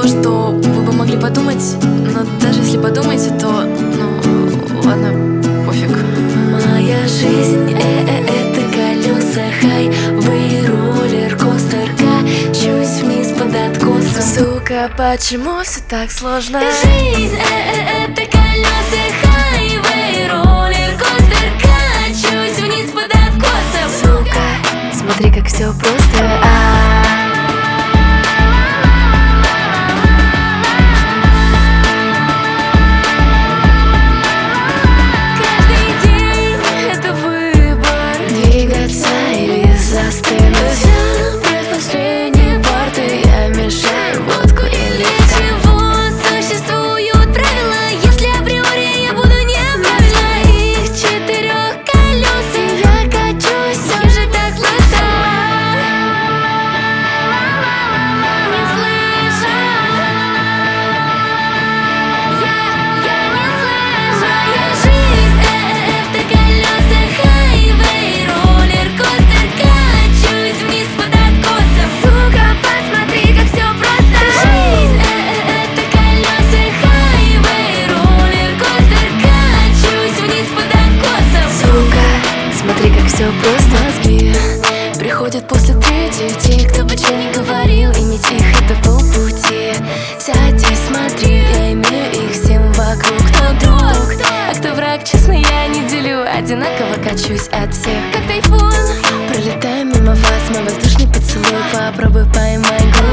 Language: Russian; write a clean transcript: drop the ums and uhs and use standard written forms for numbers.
то, что вы бы могли подумать, но даже если подумаете, то, ладно, пофиг. Моя жизнь это колеса, хайвей, роллер-костер, качусь вниз под откосом. Сука, почему все так сложно? Жизнь это колеса, хайвей, роллер-костер, качусь вниз под откосом. Сука, смотри, как все просто. Каждый день это выбор, Двигаться или застынуть. взял предпоследней парты, я мешаю водку или чего существуют правила, если априори я буду не прав. На своих четырех колесах я качусь, все же так сложно. Не слышу, я не слышу. Моя жизнь это колеса, хайвей, роллер-костер, качусь вниз под откосом. Сука, посмотри, как все просто. Жизнь это колеса, хайвей, роллер-костер, качусь вниз под откосом. Сука, смотри, как все просто. Мозги приходят после третьей, те, кто бы что ни говорил, иметь их это полпути. Сядь и смотри, я имею их всем вокруг. Кто друг, а кто враг, честно, я не делю. Одинаково качусь от всех, как тайфун. Пролетаю мимо вас, мой воздушный поцелуй, попробуй поймай глубь.